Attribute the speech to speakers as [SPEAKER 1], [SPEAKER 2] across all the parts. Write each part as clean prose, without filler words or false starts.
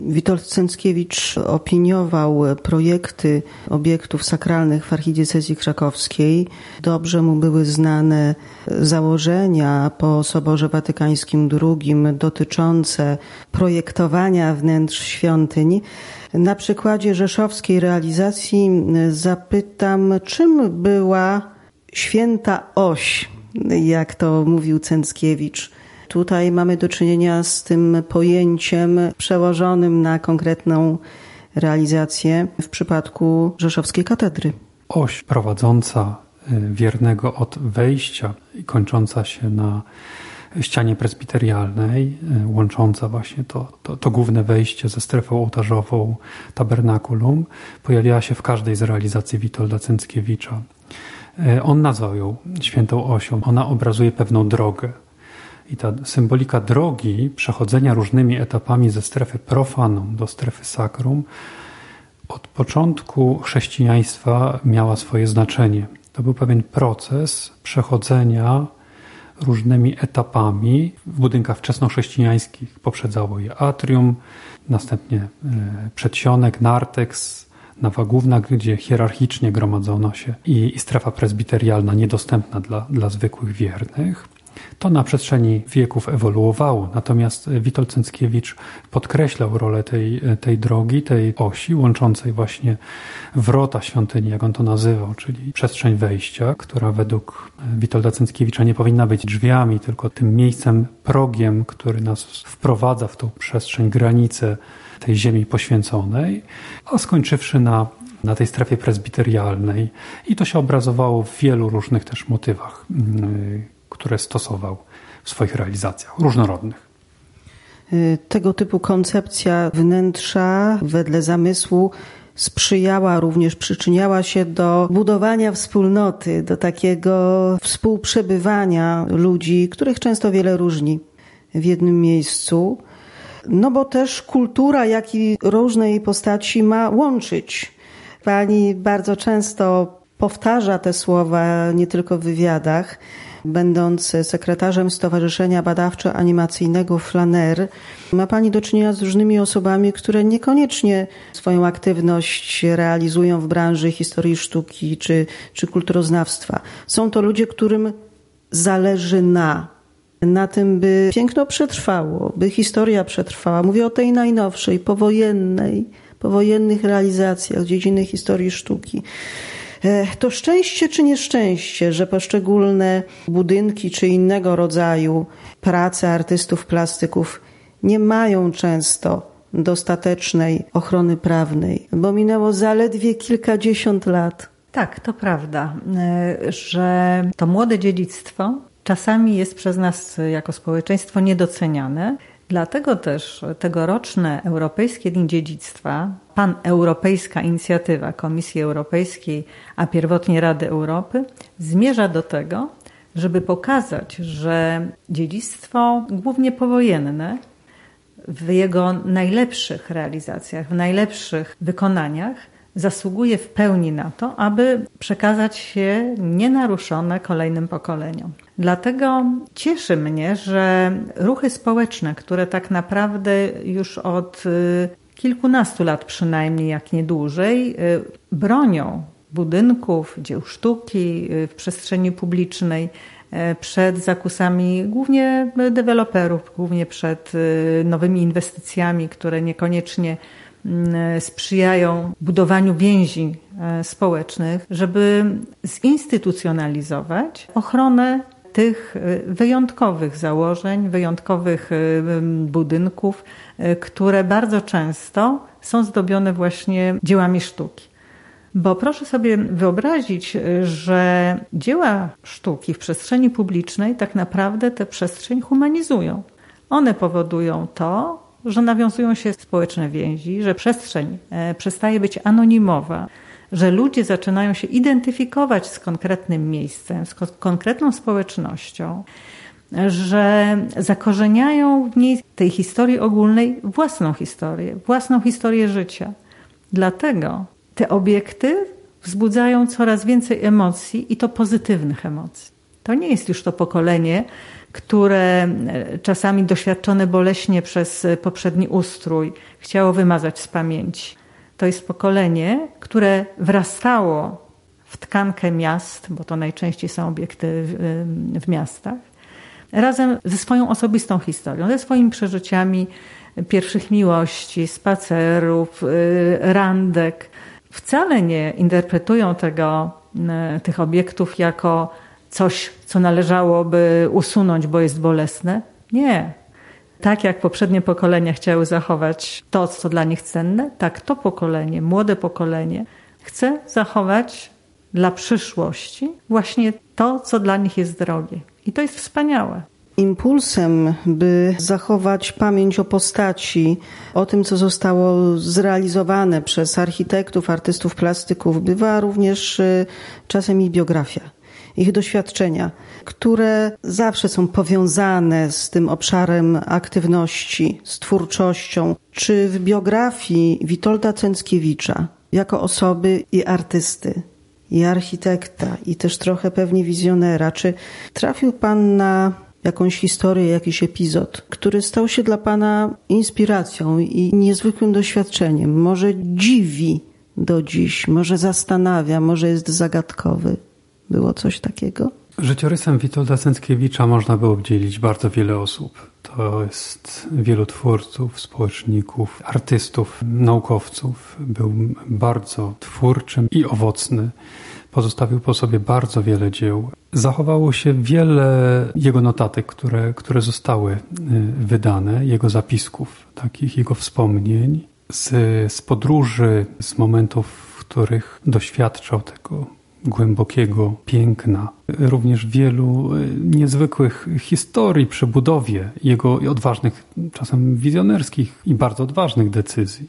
[SPEAKER 1] Witold Cęckiewicz opiniował projekty obiektów sakralnych w archidiecezji krakowskiej. Dobrze mu były znane założenia po Soborze Watykańskim II dotyczące projektowania wnętrz świątyń. Na przykładzie rzeszowskiej realizacji zapytam, czym była święta oś, jak to mówił Cęckiewicz. Tutaj mamy do czynienia z tym pojęciem przełożonym na konkretną realizację w przypadku rzeszowskiej katedry.
[SPEAKER 2] Oś prowadząca wiernego od wejścia i kończąca się na ścianie prezbiterialnej, łącząca właśnie to główne wejście ze strefą ołtarzową tabernakulum, pojawiała się w każdej z realizacji Witolda Cęckiewicza. On nazwał ją świętą osią. Ona obrazuje pewną drogę. I ta symbolika drogi, przechodzenia różnymi etapami ze strefy profanum do strefy sacrum, od początku chrześcijaństwa miała swoje znaczenie. To był pewien proces przechodzenia różnymi etapami. W budynkach wczesnochrześcijańskich poprzedzało je atrium, następnie przedsionek, narteks, nawa główna, gdzie hierarchicznie gromadzono się i strefa prezbiterialna niedostępna dla zwykłych wiernych. To na przestrzeni wieków ewoluowało, natomiast Witold Cęckiewicz podkreślał rolę tej drogi, tej osi łączącej właśnie wrota świątyni, jak on to nazywał, czyli przestrzeń wejścia, która według Witolda Cęckiewicza nie powinna być drzwiami, tylko tym miejscem, progiem, który nas wprowadza w tą przestrzeń, granicę tej ziemi poświęconej, a skończywszy na tej strefie prezbiterialnej. I to się obrazowało w wielu różnych też motywach, które stosował w swoich realizacjach, różnorodnych.
[SPEAKER 1] Tego typu koncepcja wnętrza wedle zamysłu sprzyjała również, przyczyniała się do budowania wspólnoty, do takiego współprzebywania ludzi, których często wiele różni w jednym miejscu. No bo też kultura, jak i różne jej postaci ma łączyć. Pani bardzo często powtarza te słowa nie tylko w wywiadach. Będąc sekretarzem Stowarzyszenia Badawczo-Animacyjnego Flaner, ma Pani do czynienia z różnymi osobami, które niekoniecznie swoją aktywność realizują w branży historii sztuki czy kulturoznawstwa. Są to ludzie, którym zależy na tym, by piękno przetrwało, by historia przetrwała. Mówię o tej najnowszej, powojennych realizacjach z dziedziny historii sztuki. To szczęście czy nieszczęście, że poszczególne budynki czy innego rodzaju prace artystów plastyków nie mają często dostatecznej ochrony prawnej, bo minęło zaledwie kilkadziesiąt lat.
[SPEAKER 3] Tak, to prawda, że to młode dziedzictwo czasami jest przez nas jako społeczeństwo niedoceniane. Dlatego też tegoroczne Europejskie Dni Dziedzictwa, paneuropejska inicjatywa Komisji Europejskiej, a pierwotnie Rady Europy, zmierza do tego, żeby pokazać, że dziedzictwo głównie powojenne w jego najlepszych realizacjach, w najlepszych wykonaniach zasługuje w pełni na to, aby przekazać się nienaruszone kolejnym pokoleniom. Dlatego cieszy mnie, że ruchy społeczne, które tak naprawdę już od kilkunastu lat przynajmniej, jak nie dłużej, bronią budynków, dzieł sztuki w przestrzeni publicznej przed zakusami głównie deweloperów, głównie przed nowymi inwestycjami, które niekoniecznie sprzyjają budowaniu więzi społecznych, żeby zinstytucjonalizować ochronę tych wyjątkowych założeń, wyjątkowych budynków, które bardzo często są zdobione właśnie dziełami sztuki. Bo proszę sobie wyobrazić, że dzieła sztuki w przestrzeni publicznej tak naprawdę tę przestrzeń humanizują. One powodują to, że nawiązują się społeczne więzi, że przestrzeń przestaje być anonimowa, że ludzie zaczynają się identyfikować z konkretnym miejscem, z konkretną społecznością, że zakorzeniają w niej tej historii ogólnej własną historię życia. Dlatego te obiekty wzbudzają coraz więcej emocji i to pozytywnych emocji. To nie jest już to pokolenie, które czasami doświadczone boleśnie przez poprzedni ustrój chciało wymazać z pamięci. To jest pokolenie, które wrastało w tkankę miast, bo to najczęściej są obiekty w miastach, razem ze swoją osobistą historią, ze swoimi przeżyciami pierwszych miłości, spacerów, randek. Wcale nie interpretują tych obiektów jako coś, co należałoby usunąć, bo jest bolesne. Nie. Tak jak poprzednie pokolenia chciały zachować to, co dla nich cenne, tak to pokolenie, młode pokolenie chce zachować dla przyszłości właśnie to, co dla nich jest drogie. I to jest wspaniałe.
[SPEAKER 1] Impulsem, by zachować pamięć o postaci, o tym, co zostało zrealizowane przez architektów, artystów plastyków, bywa również czasem ich biografia, ich doświadczenia, które zawsze są powiązane z tym obszarem aktywności, z twórczością. Czy w biografii Witolda Cęckiewicza, jako osoby i artysty, i architekta, i też trochę pewnie wizjonera, czy trafił Pan na jakąś historię, jakiś epizod, który stał się dla Pana inspiracją i niezwykłym doświadczeniem? Może dziwi do dziś, może zastanawia, może jest zagadkowy. Było coś takiego?
[SPEAKER 2] Życiorysem Witolda Cęckiewicza można by obdzielić bardzo wiele osób. To jest wielu twórców, społeczników, artystów, naukowców. Był bardzo twórczym i owocny. Pozostawił po sobie bardzo wiele dzieł. Zachowało się wiele jego notatek, które zostały wydane, jego zapisków, takich jego wspomnień, z podróży, z momentów, w których doświadczał tego głębokiego piękna. Również wielu niezwykłych historii przy budowie jego odważnych, czasem wizjonerskich i bardzo odważnych decyzji.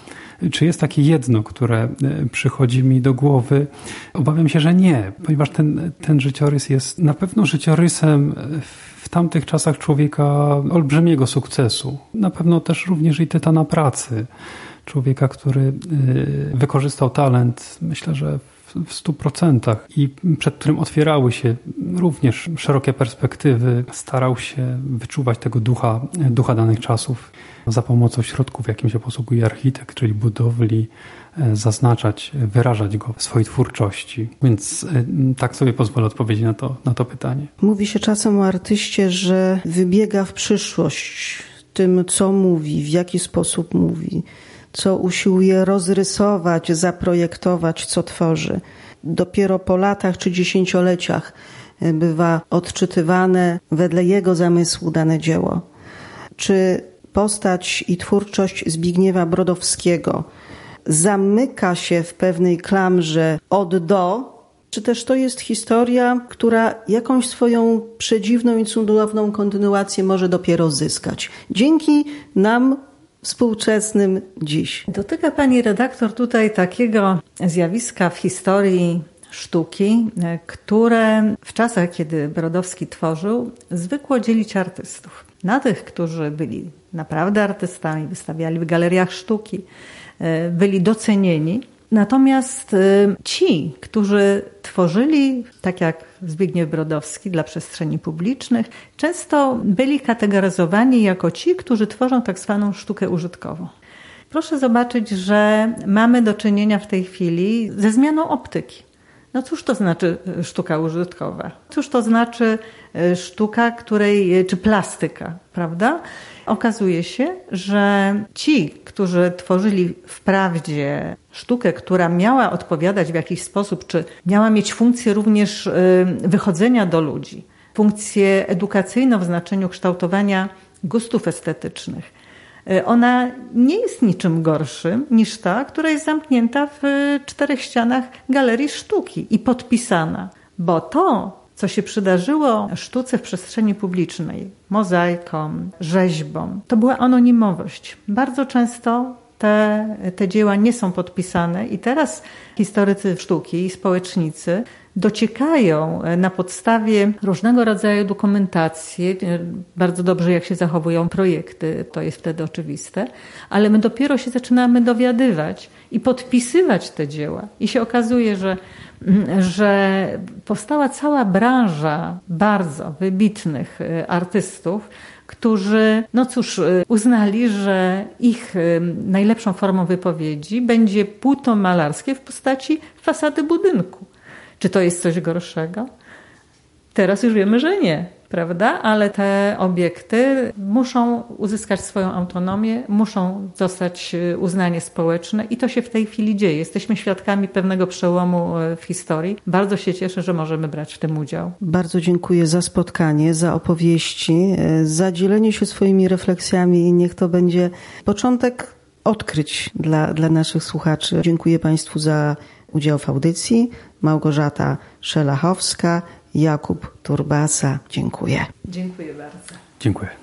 [SPEAKER 2] Czy jest takie jedno, które przychodzi mi do głowy? Obawiam się, że nie, ponieważ ten życiorys jest na pewno życiorysem w tamtych czasach człowieka olbrzymiego sukcesu. Na pewno też również i tytana pracy. Człowieka, który wykorzystał talent, myślę, że w 100% i przed którym otwierały się również szerokie perspektywy. Starał się wyczuwać tego ducha danych czasów za pomocą środków, jakim się posługuje architekt, czyli budowli, zaznaczać, wyrażać go w swojej twórczości. Więc tak sobie pozwolę odpowiedzieć na to pytanie.
[SPEAKER 1] Mówi się czasem o artyście, że wybiega w przyszłość tym, co mówi, w jaki sposób mówi, co usiłuje rozrysować, zaprojektować, co tworzy. Dopiero po latach czy dziesięcioleciach bywa odczytywane wedle jego zamysłu dane dzieło. Czy postać i twórczość Zbigniewa Brodowskiego zamyka się w pewnej klamrze od do, czy też to jest historia, która jakąś swoją przedziwną i cudowną kontynuację może dopiero zyskać? Dzięki nam współczesnym dziś.
[SPEAKER 3] Dotyka pani redaktor tutaj takiego zjawiska w historii sztuki, które w czasach, kiedy Brodowski tworzył, zwykło dzielić artystów. Na tych, którzy byli naprawdę artystami, wystawiali w galeriach sztuki, byli docenieni. Natomiast ci, którzy tworzyli, tak jak Zbigniew Brodowski, dla przestrzeni publicznych, często byli kategoryzowani jako ci, którzy tworzą tak zwaną sztukę użytkową. Proszę zobaczyć, że mamy do czynienia w tej chwili ze zmianą optyki. No cóż to znaczy sztuka użytkowa? Cóż to znaczy sztuka, czy plastyka, prawda? Okazuje się, że ci, którzy tworzyli wprawdzie sztukę, która miała odpowiadać w jakiś sposób, czy miała mieć funkcję również wychodzenia do ludzi, funkcję edukacyjną w znaczeniu kształtowania gustów estetycznych, ona nie jest niczym gorszym niż ta, która jest zamknięta w 4 ścianach galerii sztuki i podpisana. Bo to, co się przydarzyło sztuce w przestrzeni publicznej, mozaikom, rzeźbom, to była anonimowość. Bardzo często te dzieła nie są podpisane i teraz historycy sztuki i społecznicy dociekają na podstawie różnego rodzaju dokumentacji, bardzo dobrze jak się zachowują projekty, to jest wtedy oczywiste, ale my dopiero się zaczynamy dowiadywać, i podpisywać te dzieła. I się okazuje, że powstała cała branża bardzo wybitnych artystów, którzy, uznali, że ich najlepszą formą wypowiedzi będzie płótno malarskie w postaci fasady budynku. Czy to jest coś gorszego? Teraz już wiemy, że nie, prawda? Ale te obiekty muszą uzyskać swoją autonomię, muszą dostać uznanie społeczne i to się w tej chwili dzieje. Jesteśmy świadkami pewnego przełomu w historii. Bardzo się cieszę, że możemy brać w tym udział.
[SPEAKER 1] Bardzo dziękuję za spotkanie, za opowieści, za dzielenie się swoimi refleksjami i niech to będzie początek odkryć dla naszych słuchaczy. Dziękuję Państwu za udział w audycji. Małgorzata Szelachowska, Jakub Turbasa. Dziękuję.
[SPEAKER 3] Dziękuję bardzo.
[SPEAKER 2] Dziękuję.